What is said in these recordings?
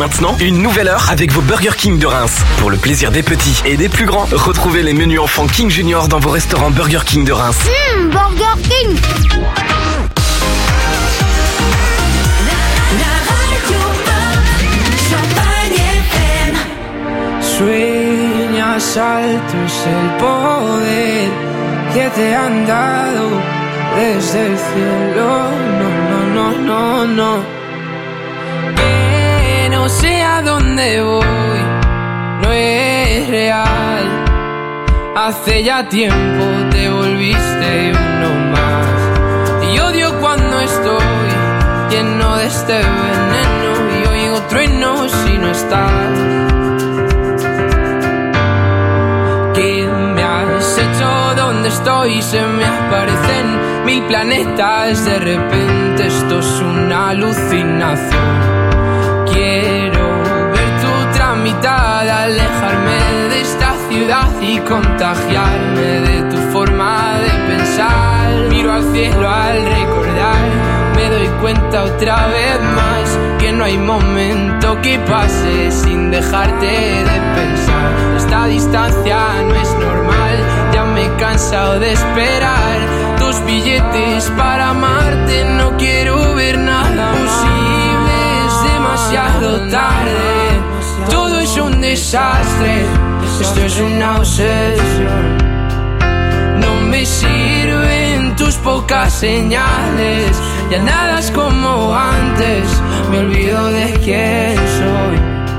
Maintenant, une nouvelle heure avec vos Burger King de Reims. Pour le plaisir des petits et des plus grands, retrouvez les menus enfants King Junior dans vos restaurants Burger King de Reims. Burger King. Sueñas alto es el poder que te han dado desde el cielo. No. Que no sé a dónde voy, no es real. Hace ya tiempo te volviste uno más. Y odio cuando estoy lleno de este veneno y oigo truenos si no estás. ¿Qué me has hecho? ¿Dónde estoy? Se me aparecen 1000 planetas. De repente esto es una alucinación. Quiero ver tu tramitada, alejarme de esta ciudad y contagiarme de tu forma de pensar. Miro al cielo al recordar, me doy cuenta otra vez más que no hay momento que pase sin dejarte de pensar. Esta distancia no es normal, ya me he cansado de esperar tus billetes para amarte. No quiero ver nada posible, es demasiado tarde. Todo es un desastre, esto es una obsesión. No me sirven tus pocas señales, ya nada es como antes, me olvido de quién soy.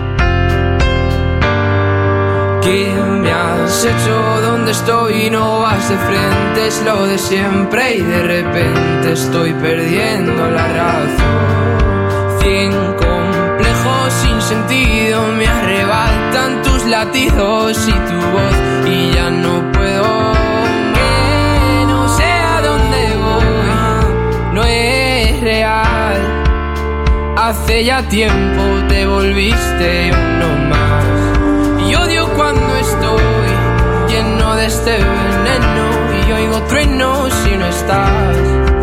¿Qué me has hecho? ¿Dónde estoy? No vas de frente, es lo de siempre y de repente estoy perdiendo la razón. 100 complejos sin sentido me arrebatan tus latidos y tu voz y ya no puedo. Que no sé a dónde voy, no es real. Hace ya tiempo te volviste uno más. Y odio cuando estoy lleno de este veneno y oigo truenos si no estás.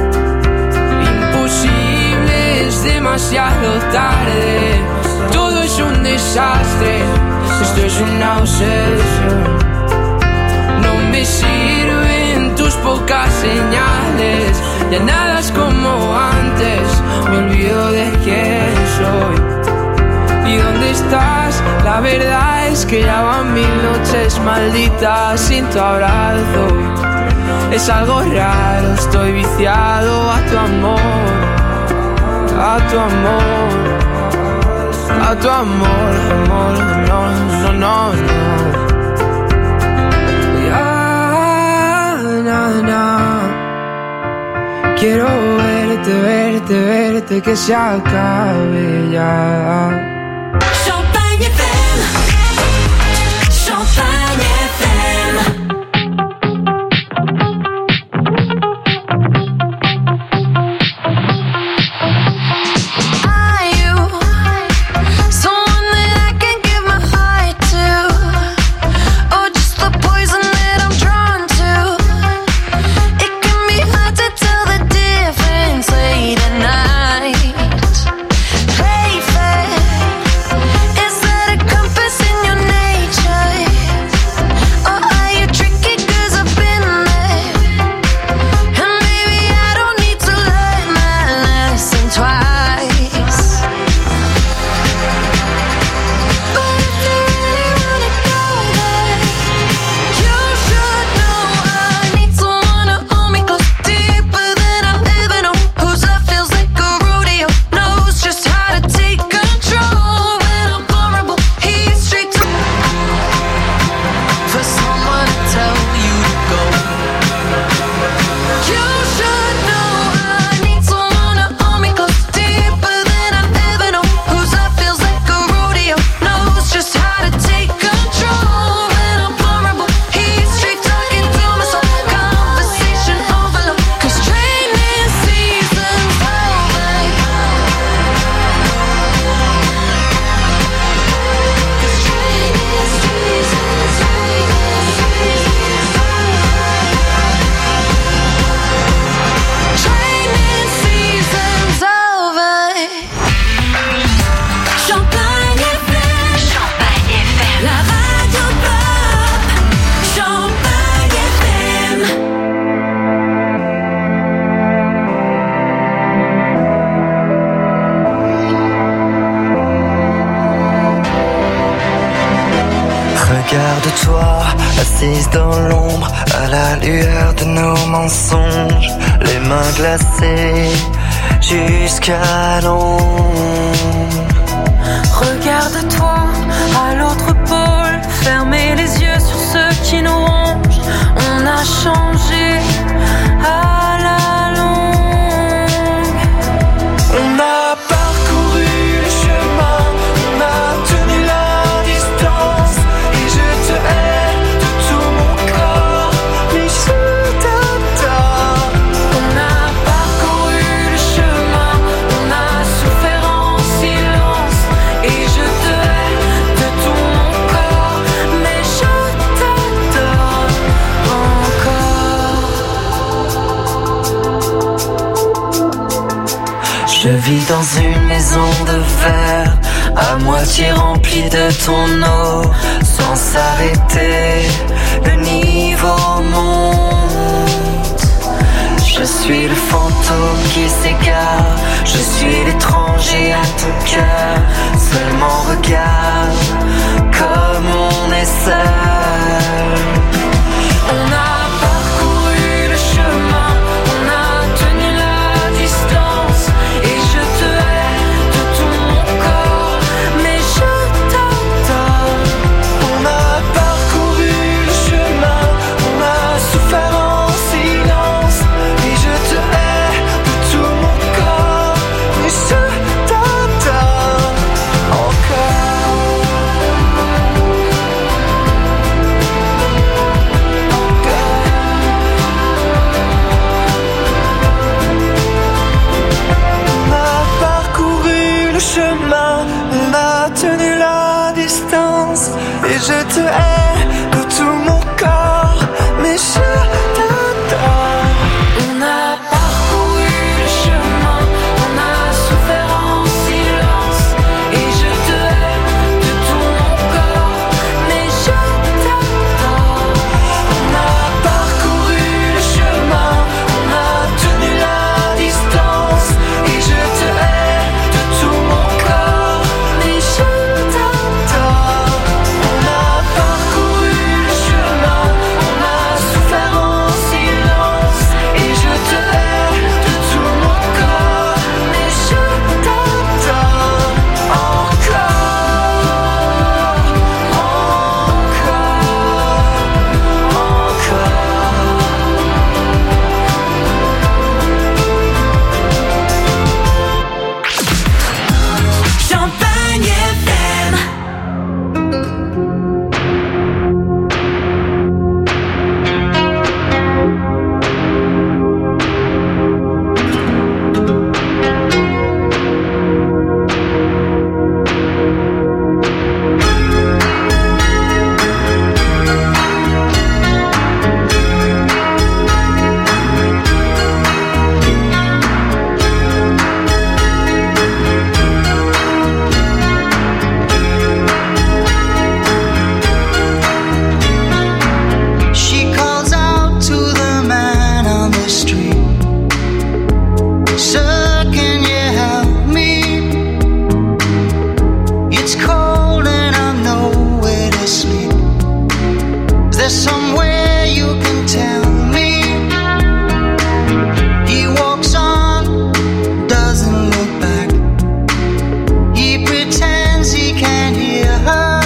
Imposible, es demasiado tarde. Todo es un desastre, esto es una obsesión. No me sirven tus pocas señales, ya nada es como antes, me olvido de quién soy. ¿Y dónde estás? La verdad es que ya van 1000 noches malditas sin tu abrazo. Es algo raro, estoy viciado a tu amor, a tu amor, a tu amor, amor, no. Quiero verte, que se acabe ya. Champagne FM, Champagne FM. Are you someone that I can give my heart to, or just the poison that I'm drawn to? It can be hard to tell the difference late at night. Play fair. de toi, assise dans l'ombre, à la lueur de nos mensonges, les mains glacées jusqu'à l'ombre. Regarde-toi à l'autre pôle, fermez les yeux sur ceux qui nous rongent. On a changé à la longue. On a parcouru le chemin, on a tenu la distance, et je te hais de tout mon corps, mais je t'adore. On a parcouru le chemin, on a souffert en silence, et je te hais de tout mon corps, mais je t'adore encore. Je vis dans une maison de verre, à moitié remplie de ton eau, sans s'arrêter, le niveau monte. Je suis le fantôme qui s'égare, je suis l'étranger à ton cœur. Seulement regarde comme on est seul. On a parcouru le chemin, on a tenu la distance, et je te hais de tout mon corps, mais je t'adore. On a parcouru le chemin, on a souffert en silence, et je te hais de tout mon corps, mais je t'adore encore. On a parcouru le chemin, on a tenu la distance, et je te hais de tout mon corps, mais je t'adore. On a parcouru le chemin, on a souffert en silence, et je te hais de tout mon corps, mais je t'adore. On a parcouru le chemin, on a tenu la distance, et je te hais de tout mon corps, mais je t'adore. On a parcouru le chemin, on a souffert en silence, et je te hais de tout mon corps, mais je t'adore encore, Champagne FM. She calls out to the man on the street. Sir, can you help me? It's cold and I'm nowhere to sleep. Is there somewhere you can tell me? He walks on, doesn't look back. He pretends he can't hear her.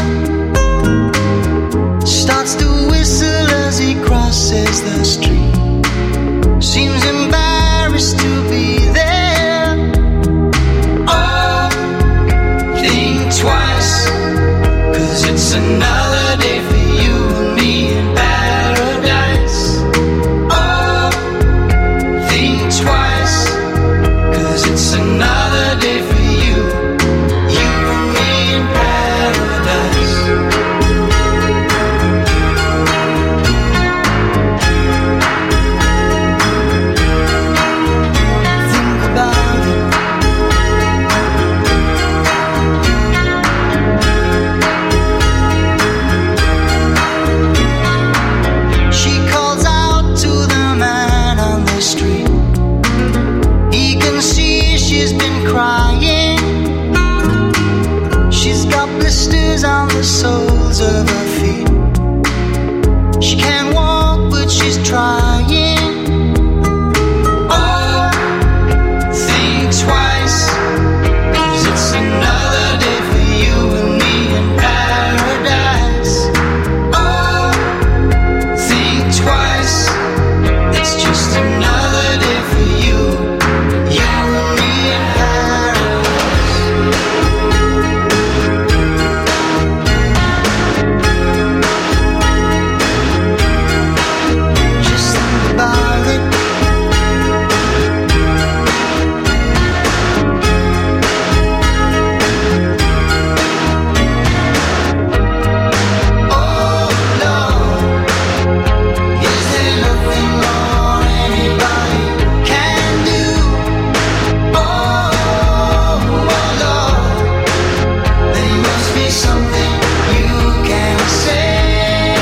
Starts to whistle as he crosses the street. Seems embarrassed to be there. Oh, think twice, 'cause it's another day for you and me in paradise. Oh, think twice, 'cause it's another day for you and me in paradise. Think about it. She calls out to the man on the street. He can see she's been crying. She's got blisters on the soles of her feet. She can't walk, but she's trying. Oh, think twice, 'cause it's another day for you and me in paradise. Oh, think twice, it's just another day for you, you and me in paradise. Just think about it. Oh Lord, is there nothing more anybody can do? Oh Lord, there must be something you can say.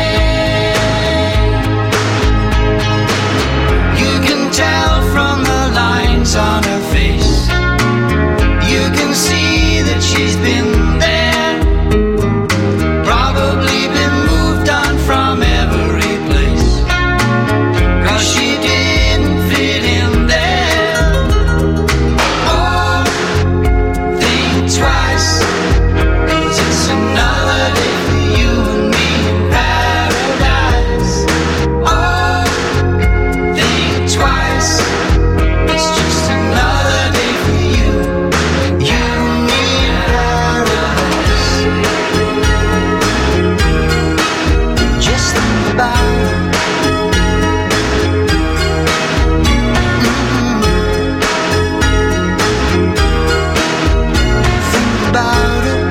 You can tell from the lines on her face. You can see that she's been there, probably been moved on from every place, 'cause she didn't fit in there. Oh, think twice, 'cause it's another day for you and me in paradise. Oh, think twice, it's just another day for you, you and me in paradise. Just think about it. Think about it.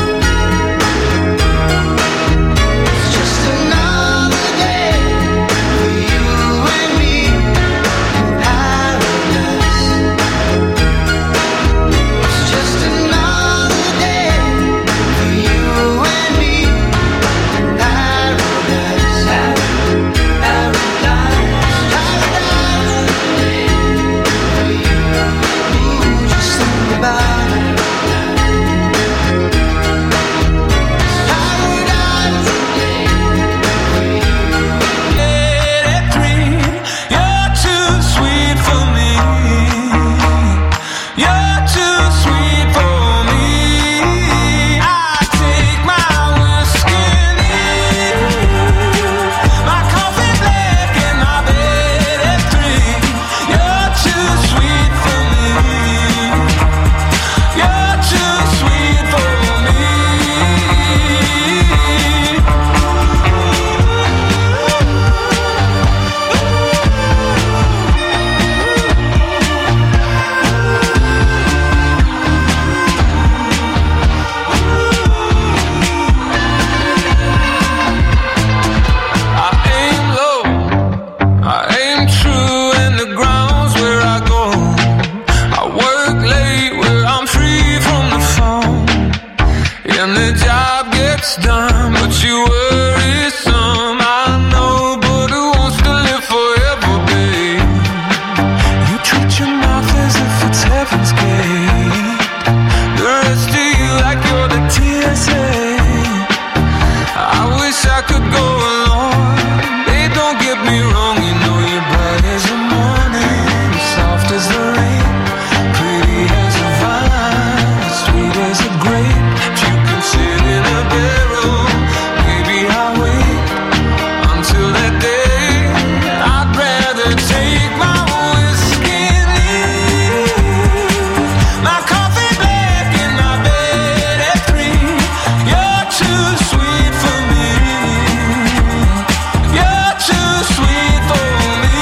It's just another day for you and me in paradise. It's just another day for you and me in paradise. Paradise, paradise for you and me. Just think about it. You're too sweet for me. You're too sweet for me. I take my whiskey neat, my coffee black and my bed at 3. You're too sweet for me. You're too sweet for me. I aim low, I aim true, and the ground's where I go. I work late where I'm free from the phone, and the job gets done, but you worry some. I know, but who wants to live forever, babe? You treat your mouth as if it's heaven's gate. The rest of you like you're the TSA. I wish I could go along. Hey, don't get me wrong, you know you're bright as the morning, soft as the rain, pretty as a vine, sweet as a grape. If you can sit in a barrel, maybe I'll wait until that day. I'd rather take my whiskey neat, my coffee black and my bed at 3. You're too sweet for me. You're too sweet for me.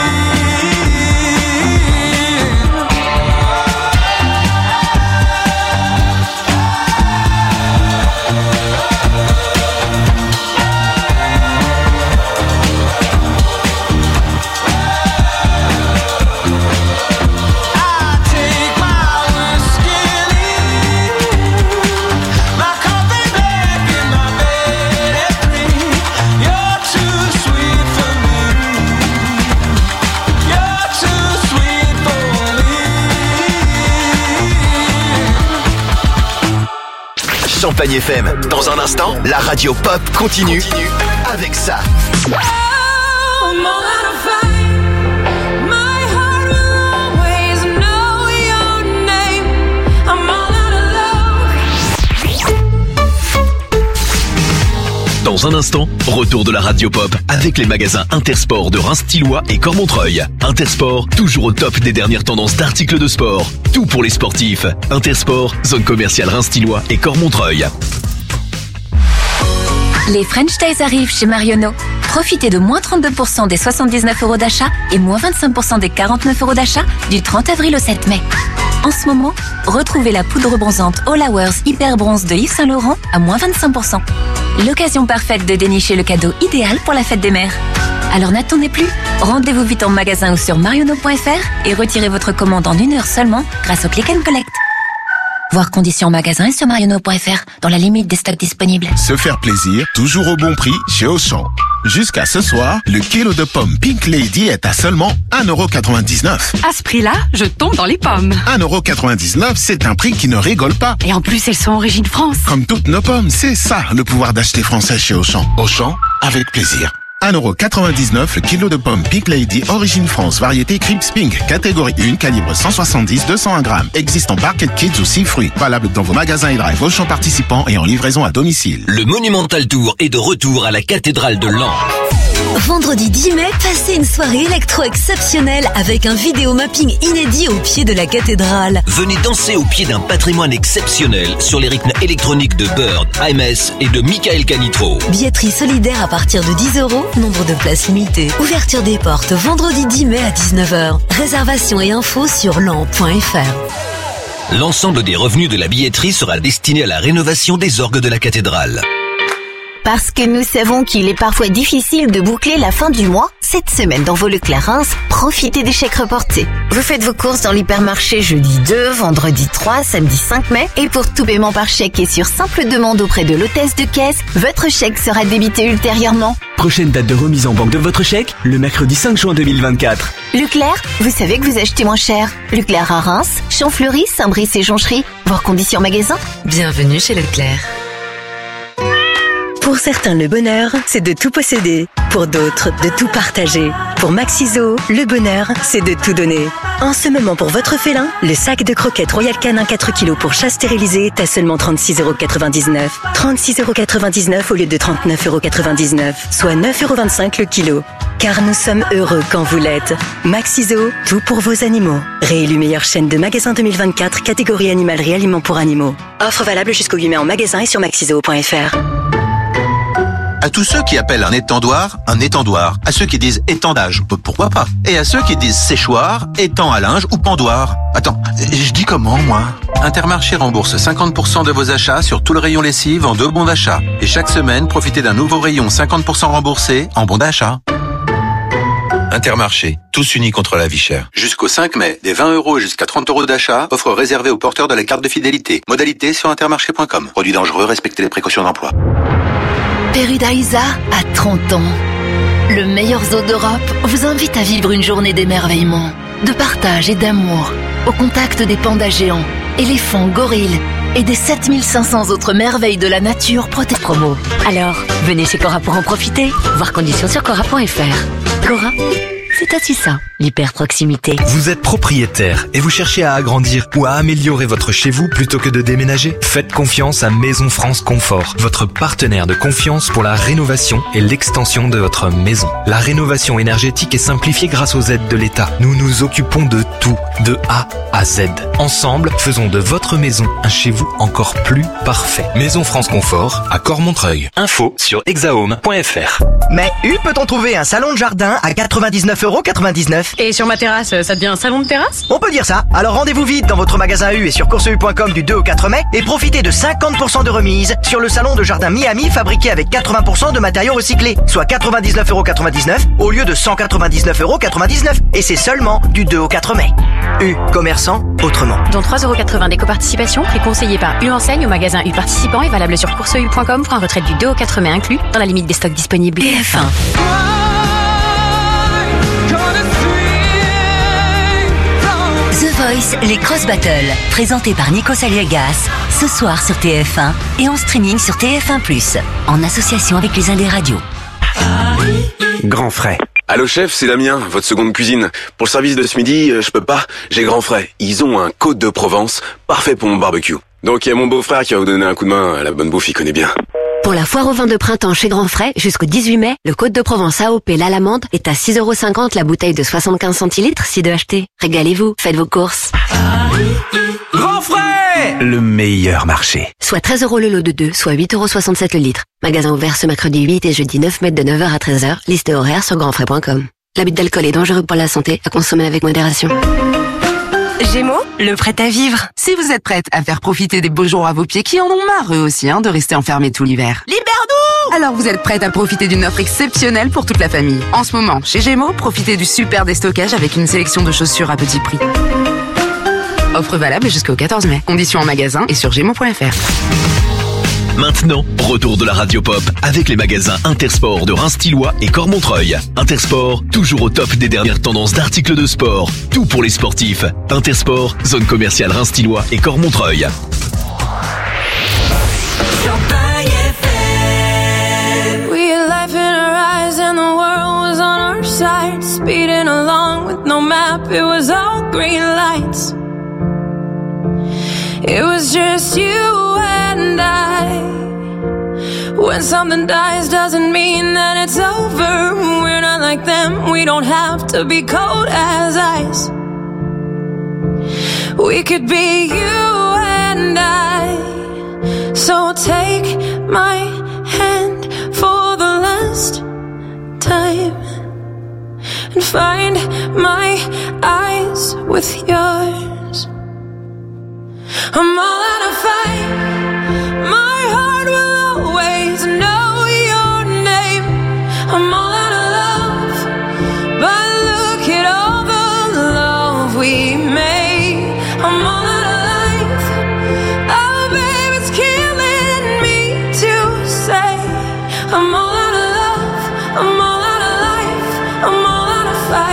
I take my whiskey neat, my coffee black and my bed at 3. You're too sweet for me. You're too sweet for me. Champagne FM. Dans un instant, la radio pop continue avec ça. Dans un instant, retour de la radio pop avec les magasins Intersport de Reims-Tillois et Cormontreuil. Intersport, toujours au top des dernières tendances d'articles de sport. Tout pour les sportifs. Intersport, zone commerciale Reims-Tillois et Cormontreuil. Les French Days arrivent chez Marionneau. Profitez de moins 32% des 79 € d'achat et moins 25% des 49 € d'achat du 30 avril au 7 mai. En ce moment, retrouvez la poudre bronzante All Hours Hyper Bronze de Yves Saint Laurent à moins 25%. L'occasion parfaite de dénicher le cadeau idéal pour la fête des mères. Alors n'attendez plus, rendez-vous vite en magasin ou sur marionneau.fr et retirez votre commande en 1 heure seulement grâce au Click and Collect. Voir conditions en magasin et sur marionneau.fr dans la limite des stocks disponibles. Se faire plaisir, toujours au bon prix chez Auchan. Jusqu'à ce soir, le kilo de pommes Pink Lady est à seulement 1,99 €. À ce prix-là, je tombe dans les pommes. 1,99 €, c'est un prix qui ne rigole pas. Et en plus, elles sont origine France. Comme toutes nos pommes, c'est ça le pouvoir d'acheter français chez Auchan. Auchan, avec plaisir. 1,99 € le kilo de pommes Pink Lady, origine France, variété Crips Pink, catégorie 1, calibre 170-201 grammes. Existe en Barquette Kids ou 6 fruits. Valable dans vos magasins et drive Auchan participants et en livraison à domicile. Le Monumental Tour est de retour à la cathédrale de Laon. Vendredi 10 mai, passez une soirée électro exceptionnelle avec un vidéo mapping inédit au pied de la cathédrale. Venez danser au pied d'un patrimoine exceptionnel sur les rythmes électroniques de Bird, AMS et de Michael Canitro. Billetterie solidaire à partir de 10 €, nombre de places limitées. Ouverture des portes vendredi 10 mai à 19 h. Réservation et infos sur lan.fr. L'ensemble des revenus de la billetterie sera destiné à la rénovation des orgues de la cathédrale. Parce que nous savons qu'il est parfois difficile de boucler la fin du mois, cette semaine dans vos Leclerc Reims, profitez des chèques reportés. Vous faites vos courses dans l'hypermarché jeudi 2, vendredi 3, samedi 5 mai, et pour tout paiement par chèque et sur simple demande auprès de l'hôtesse de caisse, votre chèque sera débité ultérieurement. Prochaine date de remise en banque de votre chèque, le mercredi 5 juin 2024. Leclerc, vous savez que vous achetez moins cher. Leclerc à Reims, Champfleury, Saint-Brice et Jonchery. Voir conditions magasin. Bienvenue chez Leclerc. Pour certains, le bonheur, c'est de tout posséder. Pour d'autres, de tout partager. Pour Maxiso, le bonheur, c'est de tout donner. En ce moment, pour votre félin, le sac de croquettes Royal Canin 4 kg pour chat stérilisé est à seulement 36,99 €. 36,99 € au lieu de 39,99 €, soit 9,25 € le kilo. Car nous sommes heureux quand vous l'êtes. Maxiso, tout pour vos animaux. Réélu meilleure chaîne de magasins 2024, catégorie animalerie aliments pour animaux. Offre valable jusqu'au 8 mai en magasin et sur maxiso.fr. À tous ceux qui appellent un étendoir. À ceux qui disent étendage, pourquoi pas. Et à ceux qui disent séchoir, étang à linge ou pendoir. Attends, je dis comment, moi? Intermarché rembourse 50% de vos achats sur tout le rayon lessive en 2 bons d'achat. Et chaque semaine, profitez d'un nouveau rayon 50% remboursé en bons d'achat. Intermarché, tous unis contre la vie chère. Jusqu'au 5 mai, des 20 € jusqu'à 30 € d'achat, offre réservée aux porteurs de la carte de fidélité. Modalité sur intermarché.com. Produit dangereux, respectez les précautions d'emploi. Perudaisa a 30 ans. Le meilleur zoo d'Europe vous invite à vivre une journée d'émerveillement, de partage et d'amour, au contact des pandas géants, éléphants, gorilles et des 7500 autres merveilles de la nature protégées. Promo. Alors, venez chez Cora pour en profiter. Voir conditions sur cora.fr. Cora, c'est aussi ça, l'hyper-proximité. Vous êtes propriétaire et vous cherchez à agrandir ou à améliorer votre chez-vous plutôt que de déménager? Faites confiance à Maison France Confort, votre partenaire de confiance pour la rénovation et l'extension de votre maison. La rénovation énergétique est simplifiée grâce aux aides de l'État. Nous nous occupons de tout, de A à Z. Ensemble, faisons de votre maison un chez-vous encore plus parfait. Maison France Confort à Cormontreuil. Info sur hexahome.fr. Mais peut-on trouver un salon de jardin à 99,99 €? Et sur ma terrasse, ça devient un salon de terrasse? On peut dire ça. Alors rendez-vous vite dans votre magasin U et sur courseu.com du 2 au 4 mai et profitez de 50% de remise sur le salon de jardin Miami fabriqué avec 80% de matériaux recyclés, soit 99,99 € au lieu de 199,99 €. Et c'est seulement du 2 au 4 mai. U, commerçant autrement. Dont 3,80 € d'éco-participation, prix conseillé par U enseigne au magasin U participant et valable sur courseu.com pour un retrait du 2 au 4 mai inclus dans la limite des stocks disponibles. TF1. The Voice, les Cross Battles, présenté par Nikos Aliagas, ce soir sur TF1 et en streaming sur TF1+, en association avec les Indés Radio. Grand Frais. Allô chef, c'est Damien, votre seconde cuisine. Pour le service de ce midi, je peux pas, j'ai Grand Frais. Ils ont un Côte de Provence, parfait pour mon barbecue. Donc il y a mon beau-frère qui va vous donner un coup de main, la bonne bouffe, il connaît bien. Pour la foire au vin de printemps chez Grand Frais, jusqu'au 18 mai, le Côte de Provence AOP l'Alamande est à 6,50€ la bouteille de 75 centilitres si de acheter. Régalez-vous, faites vos courses. Grand Frais, le meilleur marché. Soit 13€ le lot de 2, soit 8,67€ le litre. Magasin ouvert ce mercredi 8 et jeudi 9 mai de 9h à 13h. Liste et horaire sur grandfrais.com. L'abus d'alcool est dangereux pour la santé, à consommer avec modération. Gémeaux, le prêt à vivre. Si vous êtes prête à faire profiter des beaux jours à vos pieds qui en ont marre eux aussi de rester enfermés tout l'hiver. Libère-nous! Alors vous êtes prête à profiter d'une offre exceptionnelle pour toute la famille. En ce moment, chez Gémeaux, profitez du super déstockage avec une sélection de chaussures à petit prix. Offre valable jusqu'au 14 mai. Conditions en magasin et sur gémeaux.fr. Maintenant, retour de la Radio Pop avec les magasins Intersport de Reims-Tillois et Cormontreuil. Intersport, toujours au top des dernières tendances d'articles de sport. Tout pour les sportifs. Intersport, zone commerciale Reims-Tillois et Cormontreuil. We had life in our eyes and the world was on our side. Speeding along with no map, it was all green lights. It was just you and I. When something dies doesn't mean that it's over. We're not like them, we don't have to be cold as ice. We could be you and I. So take my hand for the last time and find my eyes with yours. I'm all out of fight. My heart will always know your name. I'm all out of love, but look at all the love we made. I'm all out of life. Oh, babe, it's killing me to say. I'm all out of love. I'm all out of life. I'm all out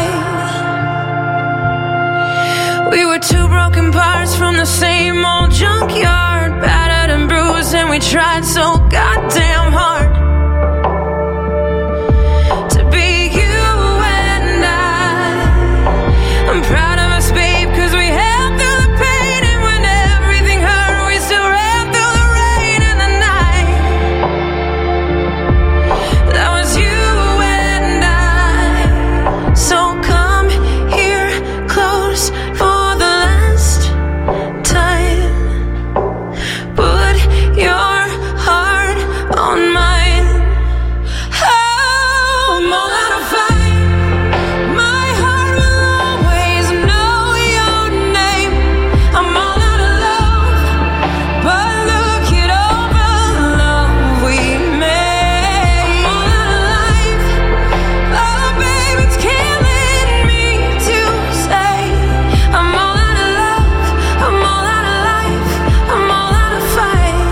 of fight. We were two broken parts from the same old junkyard, battered and bruised, and we tried so goddamn hard to be you and I'm proud of us, babe, cause we held through the pain, and when everything hurt, we still ran through the rain and the night. That was you and I. So come here close for the last time. Put your heart on mine. Oh, I'm all out of fight. My heart will always know your name. I'm all out of love, but look at all the love we made. I'm all out of life. Oh, babe, it's killing me to say. I'm all out of love. I'm all out of life. I'm all out of fight.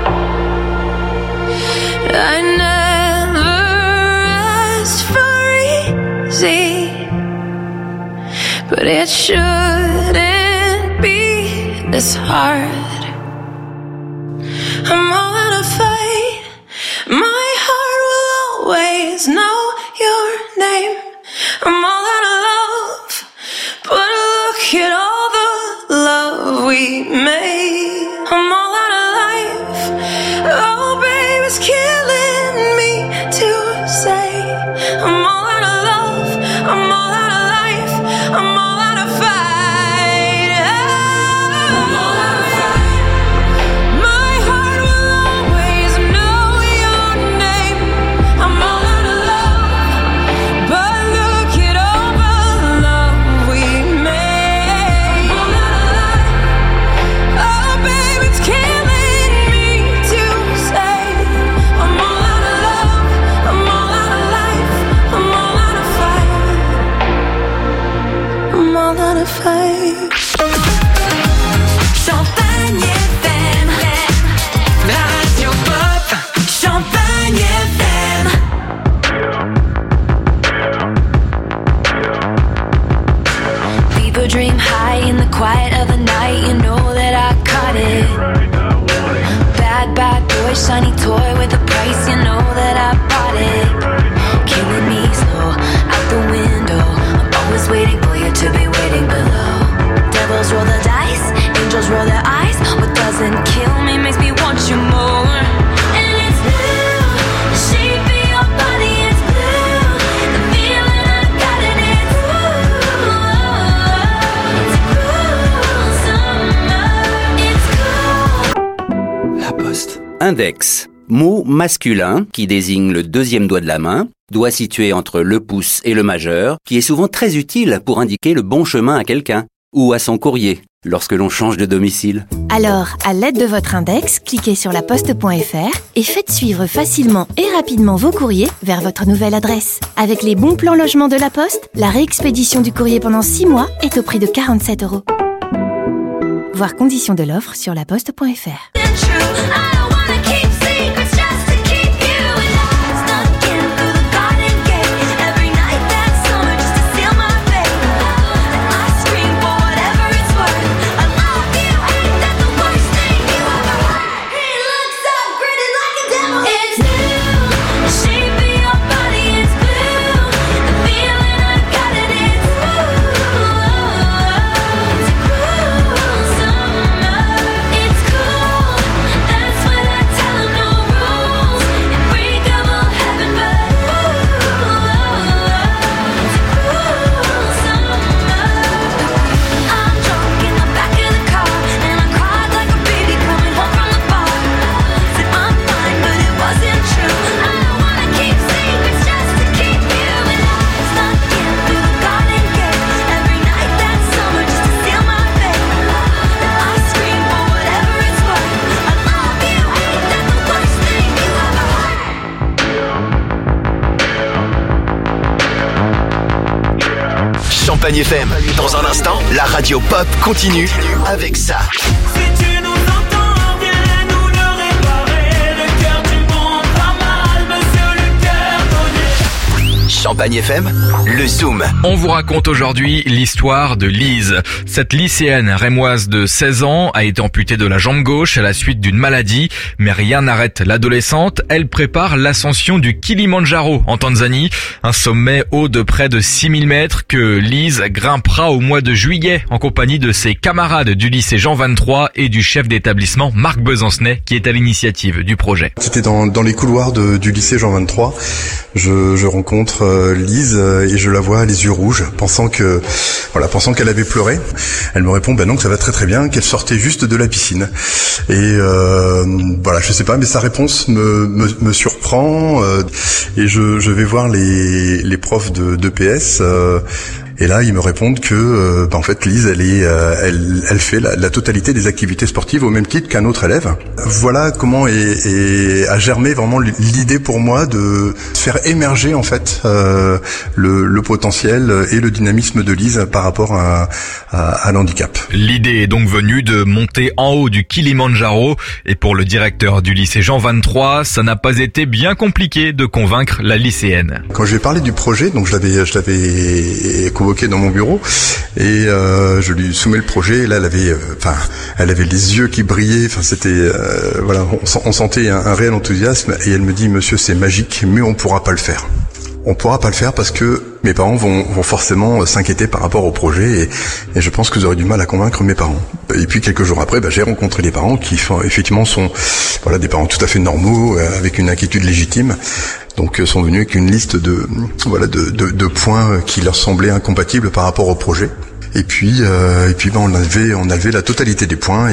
I never asked for easy, but it shouldn't be this hard. I'm all out of fight. My heart will always know your name. I'm all out of love, but look at all the love we made. I'm all out of life. Oh, babe, it's killing me to say. I'm all out of love. I'm all out of life. I'm all out of fight. I'm all out of fight. My heart will always know your name. I'm all out of love, but look at all the love we made. I'm all out of life. Oh, babe, it's killing me to say. I'm all out of love. I'm all out of life. I'm all out of fight. I'm all out of fight. Champagne FM, la radio pop. Champagne FM. People dream high in the quiet of the night. You know that I caught it. Bad, bad boy, shiny toy with a price. You know that I bought it. Poste. Index. Mot masculin qui désigne le deuxième doigt de la main, doigt situé entre le pouce et le majeur, qui est souvent très utile pour indiquer le bon chemin à quelqu'un ou à son courrier lorsque l'on change de domicile. Alors, à l'aide de votre index, cliquez sur laposte.fr et faites suivre facilement et rapidement vos courriers vers votre nouvelle adresse. Avec les bons plans logement de la Poste, la réexpédition du courrier pendant 6 mois est au prix de 47 €. Voir conditions de l'offre sur laposte.fr. Champagne FM. Dans un instant, la radio pop continue avec ça. Si tu nous entends, viens nous le réparer. Le cœur du monde va mal, monsieur le cœur donné. Champagne FM, le Zoom. On vous raconte aujourd'hui l'histoire de Lise. Cette lycéenne rémoise de 16 ans a été amputée de la jambe gauche à la suite d'une maladie, mais rien n'arrête l'adolescente. Elle prépare l'ascension du Kilimandjaro en Tanzanie, un sommet haut de près de 6000 mètres que Lise grimpera au mois de juillet en compagnie de ses camarades du lycée Jean 23 et du chef d'établissement Marc Besancenay qui est à l'initiative du projet. C'était dans les couloirs du lycée Jean 23. Je rencontre Lise et je la vois les yeux rouges, pensant qu'elle avait pleuré. Elle me répond non, que ça va très très bien, qu'elle sortait juste de la piscine. Et je sais pas, mais sa réponse me surprend. Et je vais voir les profs de PS. Et là, ils me répondent que, en fait, Lise, elle fait la totalité des activités sportives au même titre qu'un autre élève. Voilà comment a germé vraiment l'idée pour moi de faire émerger en fait le potentiel et le dynamisme de Lise par rapport à l'handicap. L'idée est donc venue de monter en haut du Kilimandjaro, et pour le directeur du lycée Jean 23, ça n'a pas été bien compliqué de convaincre la lycéenne. Quand je lui ai parlé du projet, donc je l'avais convoqué dans mon bureau et je lui soumets le projet. Et là, elle avait les yeux qui brillaient. Enfin, c'était on sentait un réel enthousiasme. Et elle me dit, monsieur, c'est magique, mais on pourra pas le faire. On pourra pas le faire parce que mes parents vont forcément s'inquiéter par rapport au projet et je pense que vous aurez du mal à convaincre mes parents. Et puis quelques jours après, j'ai rencontré les parents qui effectivement sont des parents tout à fait normaux avec une inquiétude légitime. Donc sont venus avec une liste de points qui leur semblaient incompatibles par rapport au projet. Et puis on a levé la totalité des points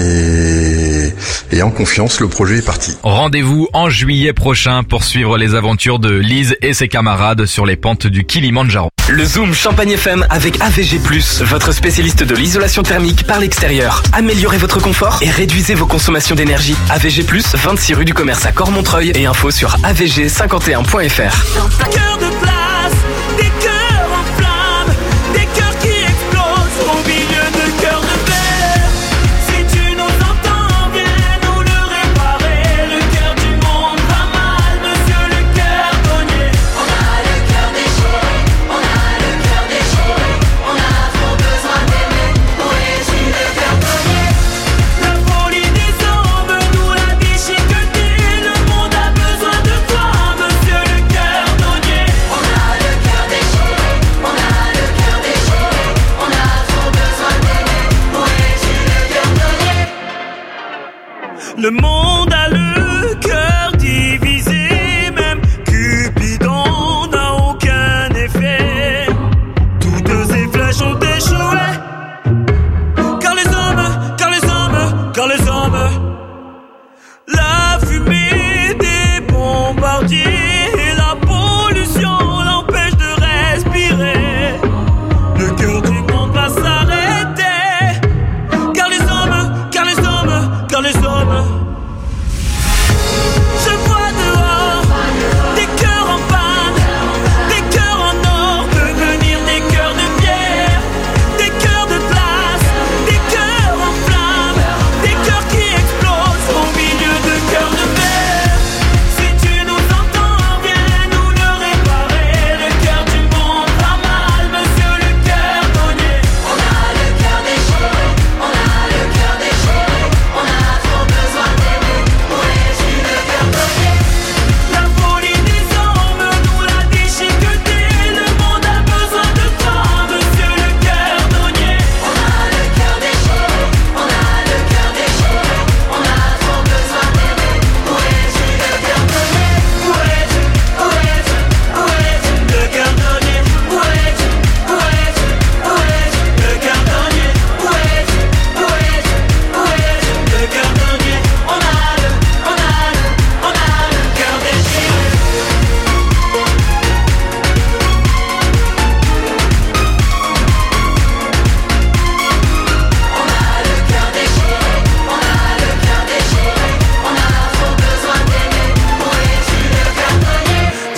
et en confiance le projet est parti. Rendez-vous en juillet prochain pour suivre les aventures de Lise et ses camarades sur les pentes du Kilimandjaro. Le Zoom Champagne FM avec AVG+, votre spécialiste de l'isolation thermique par l'extérieur. Améliorez votre confort et réduisez vos consommations d'énergie. AVG+, 26 rue du Commerce à Cormontreuil et info sur avg51.fr. Cœur de place, des cœurs en flammes, des cœurs qui explosent au milieu de cœurs de verre. Si tu nous entends, viens nous le réparer. Le cœur du monde va mal, monsieur le cœur donnier. On a le cœur déchiré, on a le cœur déchiré. On a trop besoin d'aimer, où est-ce le cœur donnier? La folie des hommes nous l'a déchiqueté. Le monde a besoin de toi, monsieur le cœur donnier. On a le cœur déchiré, on a le cœur déchiré. On a trop besoin d'aimer, où est-ce le cœur donnier? Le monde a le cœur divisé, même Cupidon n'a aucun effet. Toutes ces flèches ont échoué. Car les hommes,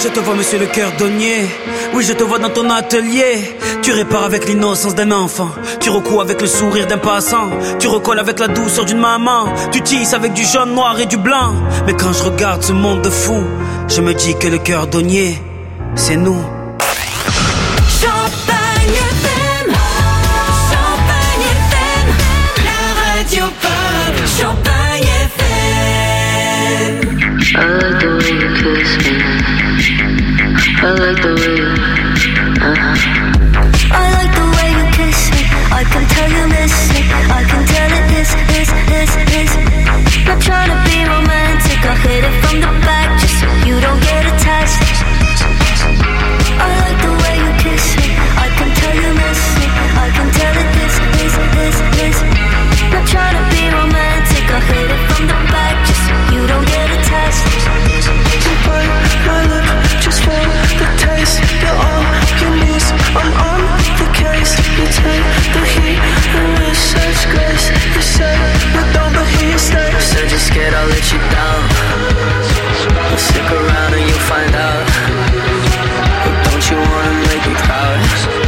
te vois monsieur le cordonnier. Oui, je te vois dans ton atelier. Tu répares avec l'innocence d'un enfant. Tu recoues avec le sourire d'un passant. Tu recolles avec la douceur d'une maman. Tu tisses avec du jaune, noir et du blanc. Mais quand je regarde ce monde de fou, je me dis que le cordonnier, c'est nous. Champagne FM, Champagne FM, la radio pop, Champagne FM. I like the way you kiss me. I like the way you, I like the way you kiss me. I can tell you miss me. I can tell it is. Not trying to be romantic. I'll hit it from the back just so you don't get attached. I like the way you kiss me. I can tell you miss me. I can tell it is. Not trying to be romantic. I'll hit it from the back just so you don't get attached. You bite my lip, just feel the taste. You're all you need. I'm on the case. You take the heat and with such grace. You say you don't, but here you stay. So just scared I'll let you down. Well, stick around and you'll find out. But don't you wanna make me proud?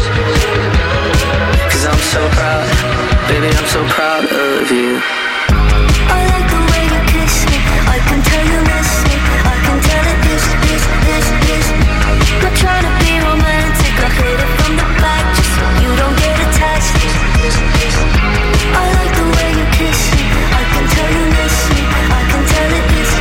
Cause I'm so proud, baby, I'm so proud of you. I like the way you kiss me. I can tell you miss me. I can tell it is. Not trying to be romantic. I'll hit it from the back just so you don't get attached. I like the way you kiss me. I can tell you miss me. I can tell it is.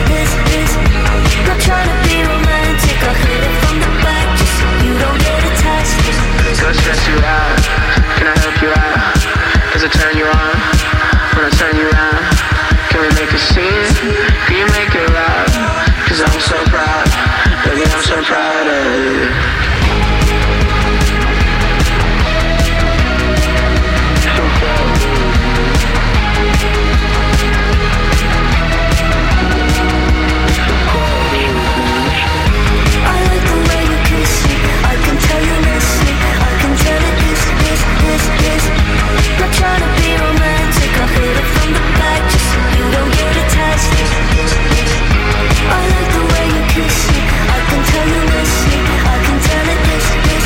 Not trying to be romantic. I'll hit it from the back just so you don't get attached. Go stress you out. Can I help you out? Does it turn you on? When I turn you around, can we make a scene? Can you make it loud? Cause I'm so proud, baby, I'm so proud of you. I like the way you kiss me. I can tell you miss me. I can tell it is. Not trying to be romantic. I'll hit it from the back just so you don't get attached. I like the way you kiss me. I can tell you miss me. I can tell it is.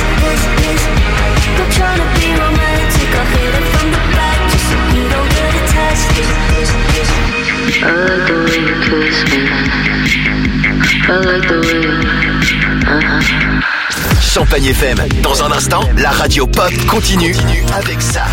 Not trying to be romantic. I'll hit it from the back just so you don't get attached. I like the way you kiss me. I like the way you, Champagne FM. Dans un instant, la radio pop continue avec ça.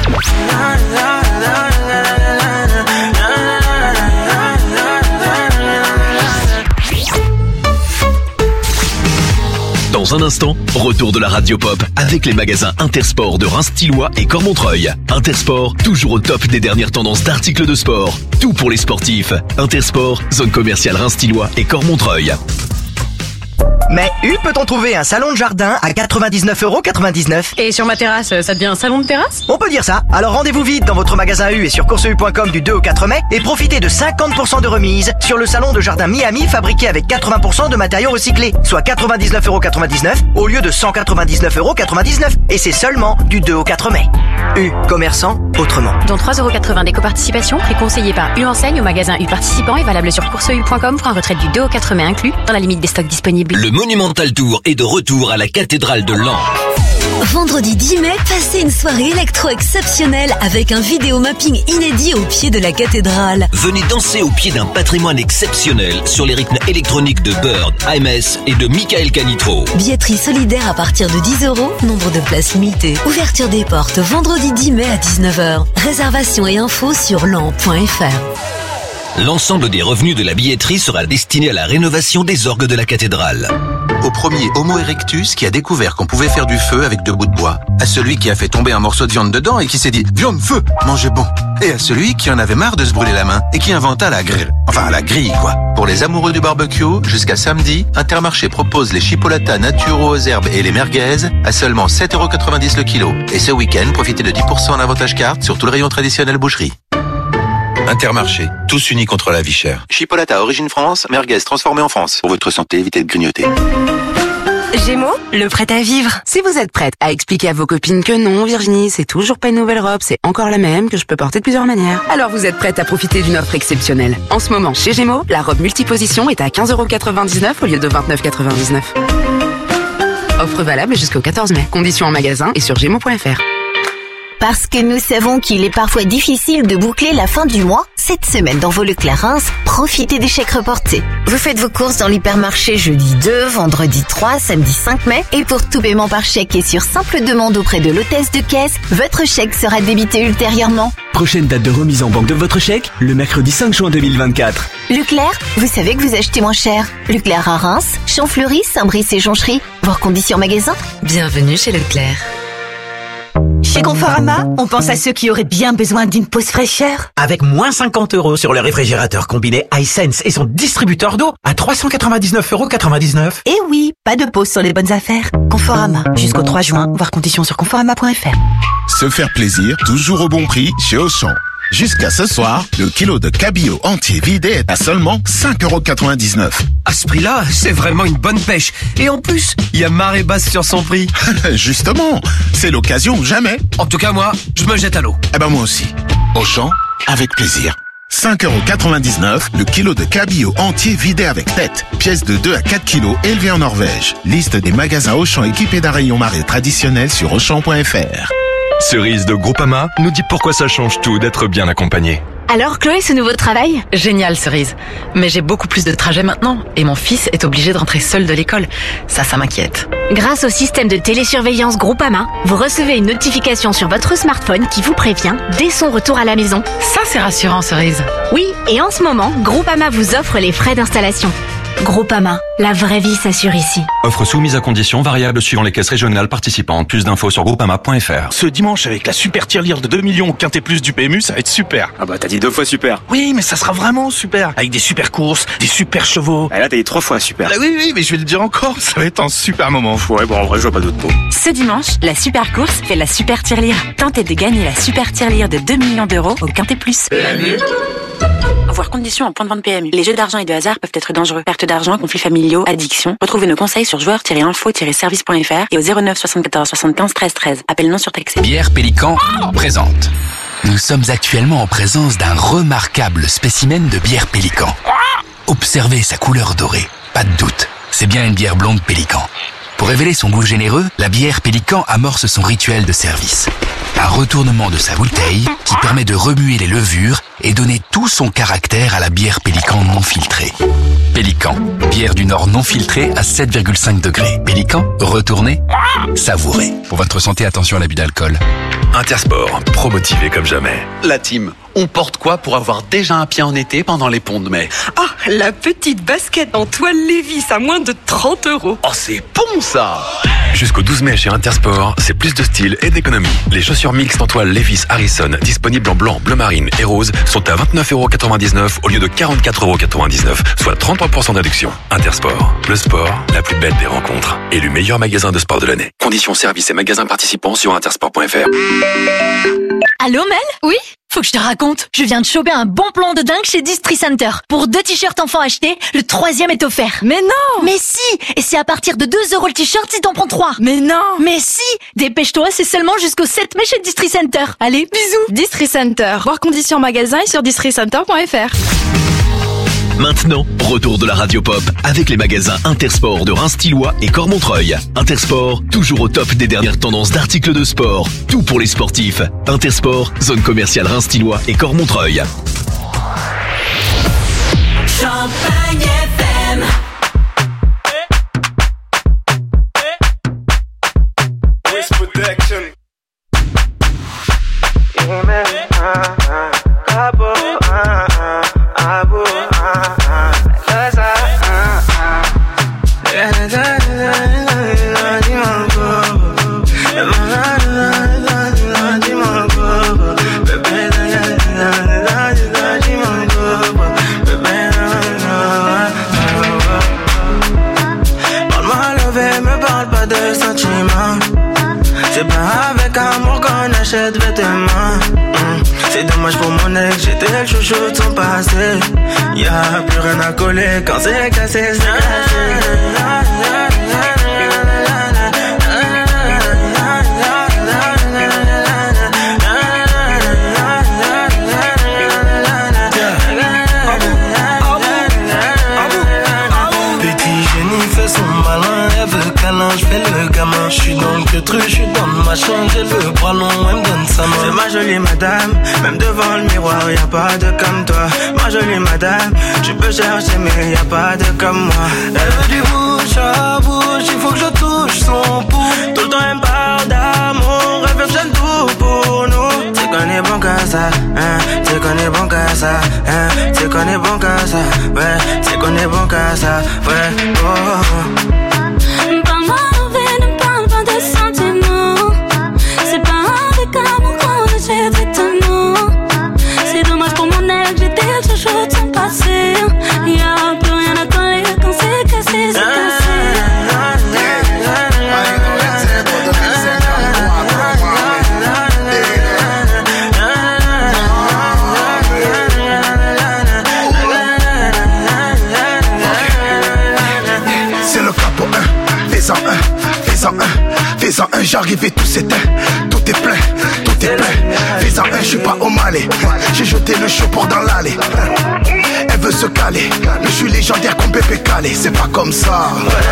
Dans un instant, retour de la radio pop avec les magasins Intersport de Reims-Tillois et Cormontreuil. Intersport, toujours au top des dernières tendances d'articles de sport. Tout pour les sportifs. Intersport, zone commerciale Reims-Tillois et Cormontreuil. Mais U peut-on trouver un salon de jardin à 99,99 €? Et sur ma terrasse, ça devient un salon de terrasse? On peut dire ça. Alors rendez-vous vite dans votre magasin U et sur courseu.com du 2 au 4 mai et profitez de 50% de remise sur le salon de jardin Miami fabriqué avec 80% de matériaux recyclés, soit 99,99 € au lieu de 199,99 €. Et c'est seulement du 2 au 4 mai. U, commerçant autrement. Dont 3,80 € d'éco-participation, prix conseillé par U enseigne au magasin U participant et valable sur courseu.com pour un retrait du 2 au 4 mai inclus dans la limite des stocks disponibles. Le Monumental Tour est de retour à la cathédrale de Laon. Vendredi 10 mai, passez une soirée électro exceptionnelle avec un vidéo mapping inédit au pied de la cathédrale. Venez danser au pied d'un patrimoine exceptionnel sur les rythmes électroniques de Bird, AMS et de Michael Canitro. Billetterie solidaire à partir de 10 €, nombre de places limitées. Ouverture des portes vendredi 10 mai à 19 h. Réservation et infos sur laon.fr. L'ensemble des revenus de la billetterie sera destiné à la rénovation des orgues de la cathédrale. Au premier Homo erectus qui a découvert qu'on pouvait faire du feu avec 2 bouts de bois. À celui qui a fait tomber un morceau de viande dedans et qui s'est dit « Viande, feu, mangez bon !» Et à celui qui en avait marre de se brûler la main et qui inventa la grille. Enfin, la grille, quoi. Pour les amoureux du barbecue, jusqu'à samedi, Intermarché propose les chipolatas naturaux aux herbes et les merguez à seulement 7,90 € le kilo. Et ce week-end, profitez de 10% en avantage carte sur tout le rayon traditionnel boucherie. Intermarché, tous unis contre la vie chère. Chipolata origine France, merguez transformée en France. Pour votre santé, évitez de grignoter. Gémeaux, le prêt à vivre. Si vous êtes prête à expliquer à vos copines que non, Virginie, c'est toujours pas une nouvelle robe, c'est encore la même, que je peux porter de plusieurs manières, alors vous êtes prête à profiter d'une offre exceptionnelle. En ce moment, chez Gémeaux, la robe multiposition est à 15,99€ au lieu de 29,99€. Offre valable jusqu'au 14 mai. Conditions en magasin et sur gémeaux.fr. Parce que nous savons qu'il est parfois difficile de boucler la fin du mois, cette semaine dans vos Leclerc Reims, profitez des chèques reportés. Vous faites vos courses dans l'hypermarché jeudi 2, vendredi 3, samedi 5 mai, et pour tout paiement par chèque et sur simple demande auprès de l'hôtesse de caisse, votre chèque sera débité ultérieurement. Prochaine date de remise en banque de votre chèque, le mercredi 5 juin 2024. Leclerc, vous savez que vous achetez moins cher. Leclerc à Reims, Champfleury, Saint-Brice et Jonchery. Voir conditions magasin. Bienvenue chez Leclerc. Chez Conforama, on pense à ceux qui auraient bien besoin d'une pause fraîcheur. Avec moins 50€ sur le réfrigérateur combiné iSense et son distributeur d'eau à 399,99€. Et oui, pas de pause sur les bonnes affaires. Conforama, jusqu'au 3 juin, voir conditions sur conforama.fr. Se faire plaisir, toujours au bon prix chez Auchan. Jusqu'à ce soir, le kilo de cabillaud entier vidé est à seulement 5,99€. À ce prix-là, c'est vraiment une bonne pêche. Et en plus, il y a marée basse sur son prix. Justement, c'est l'occasion ou jamais. En tout cas, moi, je me jette à l'eau. Eh ben moi aussi. Auchan, avec plaisir. 5,99€ le kilo de cabillaud entier vidé avec tête. Pièce de 2 à 4 kilos élevée en Norvège. Liste des magasins Auchan équipés d'un rayon marée traditionnel sur Auchan.fr. Cerise de Groupama nous dit pourquoi ça change tout d'être bien accompagné. Alors Chloé, ce nouveau travail? Génial Cerise. Mais j'ai beaucoup plus de trajets maintenant et mon fils est obligé de rentrer seul de l'école. Ça m'inquiète. Grâce au système de télésurveillance Groupama, vous recevez une notification sur votre smartphone qui vous prévient dès son retour à la maison. Ça c'est rassurant Cerise. Oui, et en ce moment, Groupama vous offre les frais d'installation. Groupama, la vraie vie s'assure ici. Offre soumise à conditions variables suivant les caisses régionales participantes. Plus d'infos sur groupama.fr. Ce dimanche, avec la super tirelire de 2 millions au Quintet Plus du PMU, ça va être super. Ah bah t'as dit 2 fois super. Oui, mais ça sera vraiment super. Avec des super courses, des super chevaux. Ah là t'as dit 3 fois super. Ah oui, mais je vais le dire encore, ça va être un super moment. Ouais, bon en vrai je vois pas d'autres mots. Ce dimanche, la super course fait la super tirelire. Tentez de gagner la super tirelire de 2 millions d'euros au Quintet Plus. Voir conditions en point de vente PMU. Les jeux d'argent et de hasard peuvent être dangereux. Perte d'argent, conflits familiaux, addiction. Retrouvez nos conseils sur joueurs-info-service.fr et au 09 74 75 13 13. Appel non surtaxé. Bière Pélican présente. Nous sommes actuellement en présence d'un remarquable spécimen de bière Pélican. Observez sa couleur dorée. Pas de doute, c'est bien une bière blonde Pélican. Pour révéler son goût généreux, la bière Pélican amorce son rituel de service. Un retournement de sa bouteille qui permet de remuer les levures et donner tout son caractère à la bière Pélican non filtrée. Pélican, bière du Nord non filtrée à 7,5 degrés. Pélican, retournez, savourez. Pour votre santé, attention à l'abus d'alcool. Intersport, pro-motivé comme jamais. La team, on porte quoi pour avoir déjà un pied en été pendant les ponts de mai? Ah, la petite basket en toile Lévis à moins de 30€. Oh, c'est bon ça! Jusqu'au 12 mai chez Intersport, c'est plus de style et d'économie. Les chaussures mixtes en toile Levi's Harrison, disponibles en blanc, bleu marine et rose, sont à 29,99€ au lieu de 44,99€, soit 33% de réduction. Intersport, le sport, la plus belle des rencontres. Élu meilleur magasin de sport de l'année. Conditions services et magasins participants sur intersport.fr. Allô Mel? Oui? Faut que je te raconte, je viens de choper un bon plan de dingue chez Distri Center. Pour 2 t-shirts enfants achetés, le 3e est offert. Mais non! Mais si! Et c'est à partir de 2€ le t-shirt si t'en prends 3. Mais non! Mais si! Dépêche-toi, c'est seulement jusqu'au 7 mai chez Distri Center. Allez, bisous! Distri Center. Voir conditions magasin et sur districenter.fr. Maintenant, retour de la radio pop avec les magasins Intersport de Reims-Tillois et Cormontreuil. Intersport, toujours au top des dernières tendances d'articles de sport. Tout pour les sportifs. Intersport, zone commerciale Reims-Tillois et Cormontreuil. Champagne FM. C'est pas avec amour qu'on achète vêtements. C'est dommage pour mon ex, j'étais le chouchou de son passé. Y'a plus rien à coller quand c'est cassé, c'est cassé. m'a changé le bras long, elle me donne sa main. C'est ma jolie madame, même devant le miroir, y'a pas de comme toi. Ma jolie madame, tu peux chercher mais y'a pas de comme moi. Elle veut du bouche à bouche, il faut que je touche son pouls. Tout le temps elle me parle d'amour, elle veut faire tout pour nous. C'est qu'on est bon qu'à ça, hein, c'est qu'on est bon qu'à ça, hein, c'est qu'on est bon qu'à ça, ouais, c'est qu'on est bon qu'à ça, ouais, oh. Parle-moi d'envie, ne parle pas de sentiments. C'est pas avec amour qu'on achète étonnant. C'est dommage pour mon ex, j'étais le chouchou de son passé. Y'a plus rien à coller quand c'est cassé, c'est cassé. C'est le capot 1, fais-en un, fais-en un, fais-en un, j'arrive et tout s'éteint, tout est plein, tout est plein. Fais-en un, je suis pas au Malais, j'ai jeté le show pour dans l'allée. Elle veut se caler, mais je suis légendaire comme Pépé Calé, c'est pas comme ça.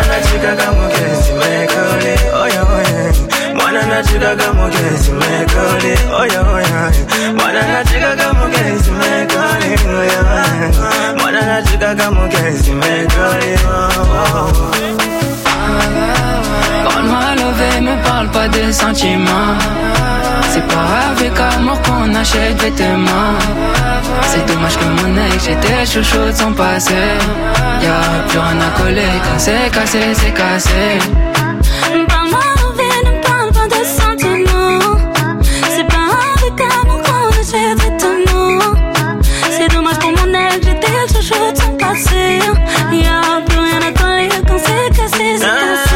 Parle-moi levé, me parle pas de sentiments. C'est pas avec amour qu'on achète vêtements. C'est dommage que mon ex, j'étais chouchou de son passé. Y'a plus rien à coller, quand c'est cassé, c'est cassé. Parle-moi d'envie, ne parle pas de sentiments. C'est pas avec amour qu'on achète vêtements. C'est dommage pour mon ex, j'étais le chouchou de son passé. Y'a plus rien à coller, quand c'est cassé, c'est cassé.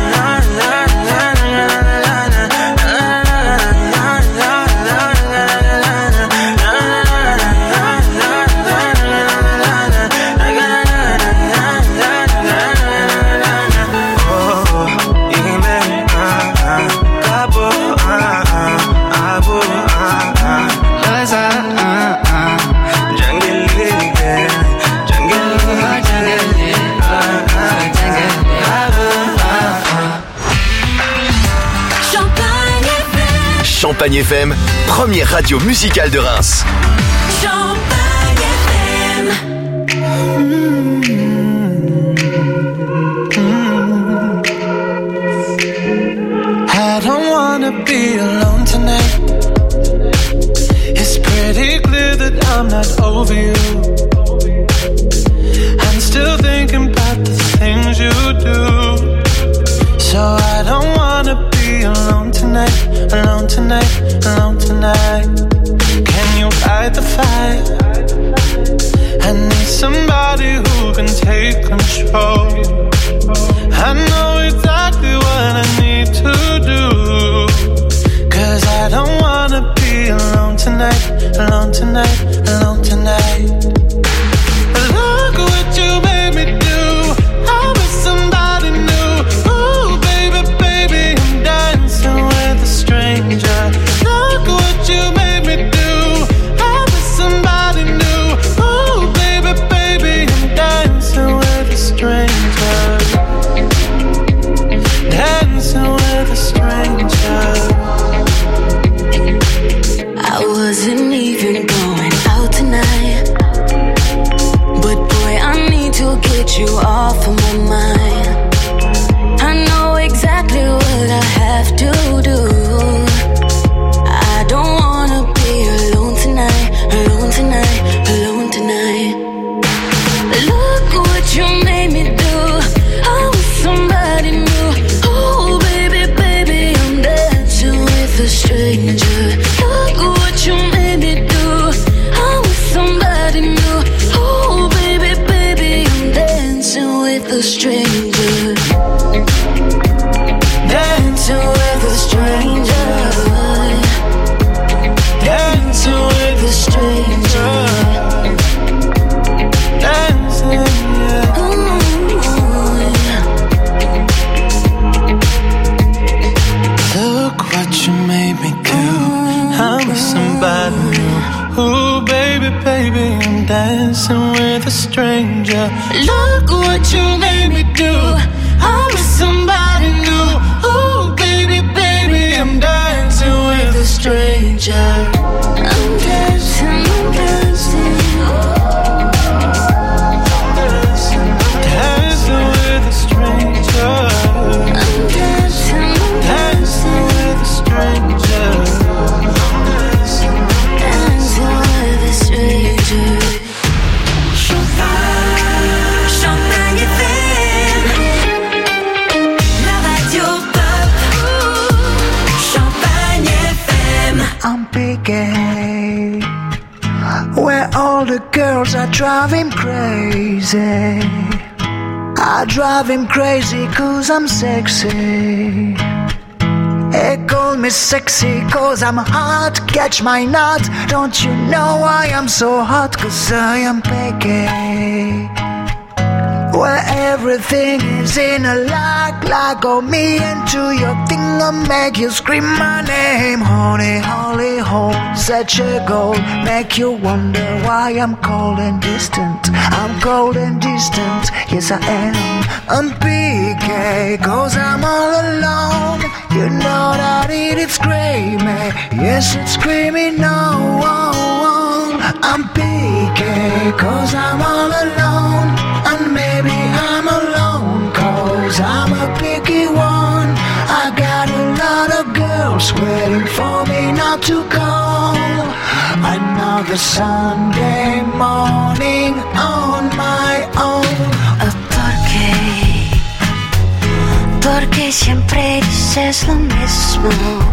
Champagne FM, première radio musicale de Reims. Champagne FM. I don't wanna be alone tonight. It's pretty clear that I'm not over you. I'm still thinking about the things you do. So I don't wanna be alone tonight, alone tonight, alone tonight. Can you fight the fight? I need somebody who can take control. I know exactly what I need to do. 'Cause I don't wanna be alone tonight, alone tonight, alone tonight. Look what you made me do. I'm with somebody new. Ooh, baby, baby, I'm dancing with a stranger. Look what you made me do. I'm with somebody new. Ooh, baby, baby, I'm dancing with a stranger. Dancing with a stranger. I wasn't even going out tonight, but boy, I need to get you off of my mind. I know exactly what I have to do. I don't wanna be alone tonight, alone tonight, alone tonight. Look what you made me do. I was somebody new. Oh baby, baby, I'm dancing with a stranger. Look what you made me do. I was somebody new. Oh baby, baby, I'm dancing with a stranger. Dancing with a stranger. Dancing with a stranger. Dancing, yeah. Ooh, yeah. Look what you made me do. I'm with somebody new. Ooh, baby, baby, I'm dancing with a stranger. Look what you made me do. I'm with somebody new. Ooh, baby, baby, I'm dancing. stranger. I'm dancing, I'm dancing. Dancing with a stranger. I'm dancing, I'm dancing with a stranger. Dancing with a stranger. Champagne FM, la radio pop. Champagne FM. I'm picking where all the girls are driving crazy. I drive him crazy cause I'm sexy. They call me sexy cause I'm hot. Catch my nut. Don't you know I am so hot? Cause I am picky. Where everything is in a lock on me into your thing. I'll make you scream my name. Honey, holy ho, such a goal. Make you wonder why I'm cold and distant. I'm cold and distant, yes I am. I'm PK, cause I'm all alone. You know that it's screaming, yes it's screaming no. I'm PK, cause I'm all alone. And maybe I'm alone, cause I'm a picky one. I got a lot of girls waiting for me not to call. Another Sunday morning on my own. Porque siempre dices lo mismo.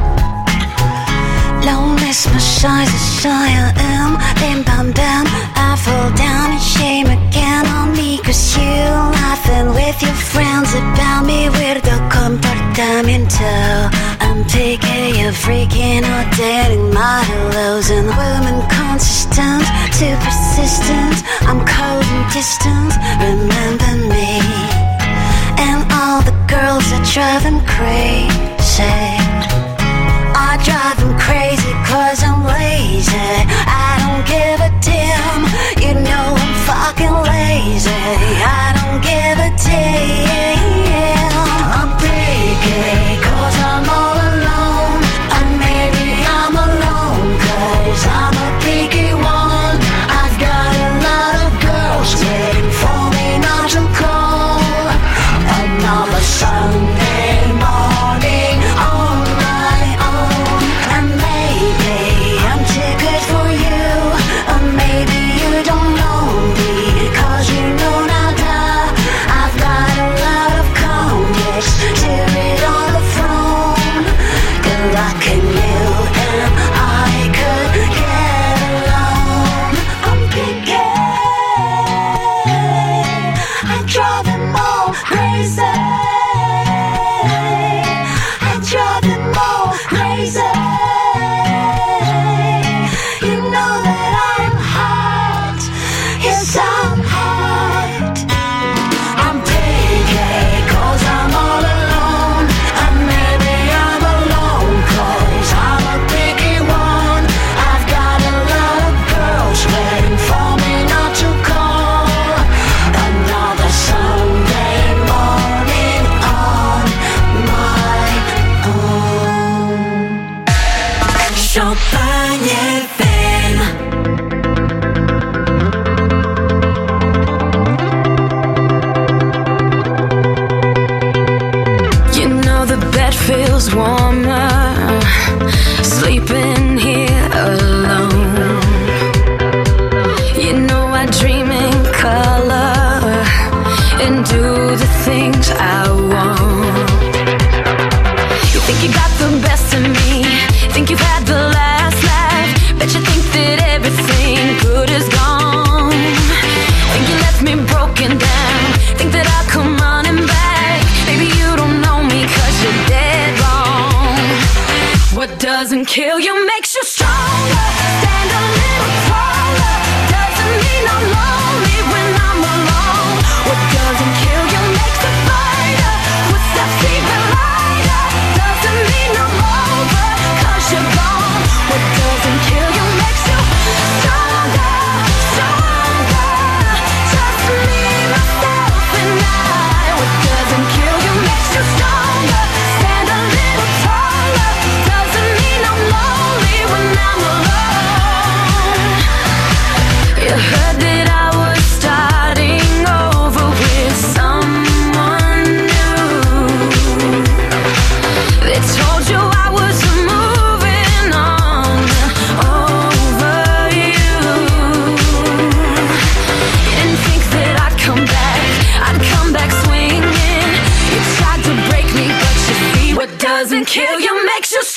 Lo mismo size as I am. Bam bam bam, I fall down and shame again on me. Cause you laughing with your friends about me. Weirdo comportamiento. I'm picky, you're freaking out, dating my hellos. And women consistent, too persistent. I'm cold and distant, remember me. And all the girls that drive them crazy. I drive them crazy cause I'm lazy. I don't give a damn. You know I'm fucking lazy. I don't give a damn. I'm picky cause I'm all alone. And maybe I'm alone cause I'm a picky one. I've got a lot of girls waiting for me not to call. Another Sunday morning on my own. And maybe I'm too good for you. Or maybe you don't know me, cause you know nada. I've got a lot of comics to read on the phone. Good luck in you and I could get along. I'm picky, I drive them all crazy. I drive them all crazy. You know that I'm hot. Yes, I'm hot. I'm picky cause I'm all alone. And maybe I'm alone cause I'm a picky one. I've got a lot of girls waiting for me not to call. Another Sunday morning on my own. Champagne FM. You know the bed feels warmer sleeping here alone. You know I dream in color and do the things I want. You think you got the best of me, think you've had the last laugh. Bet you think that everything good is gone. Think you left me broken down, think that I'll come running back. Maybe you don't know me cause you're dead wrong. What doesn't kill you makes you stronger. Stand a little taller. Doesn't mean I'm lonely when I'm alone. What doesn't kill you makes a fighter. What's that fever lighter? Doesn't mean I'm over cause you're gone. What doesn't kill you makes you stronger, stronger. Just me, myself and I. What doesn't kill you makes you stronger. Stand a little taller. Doesn't mean I'm lonely doesn't kill you, makes you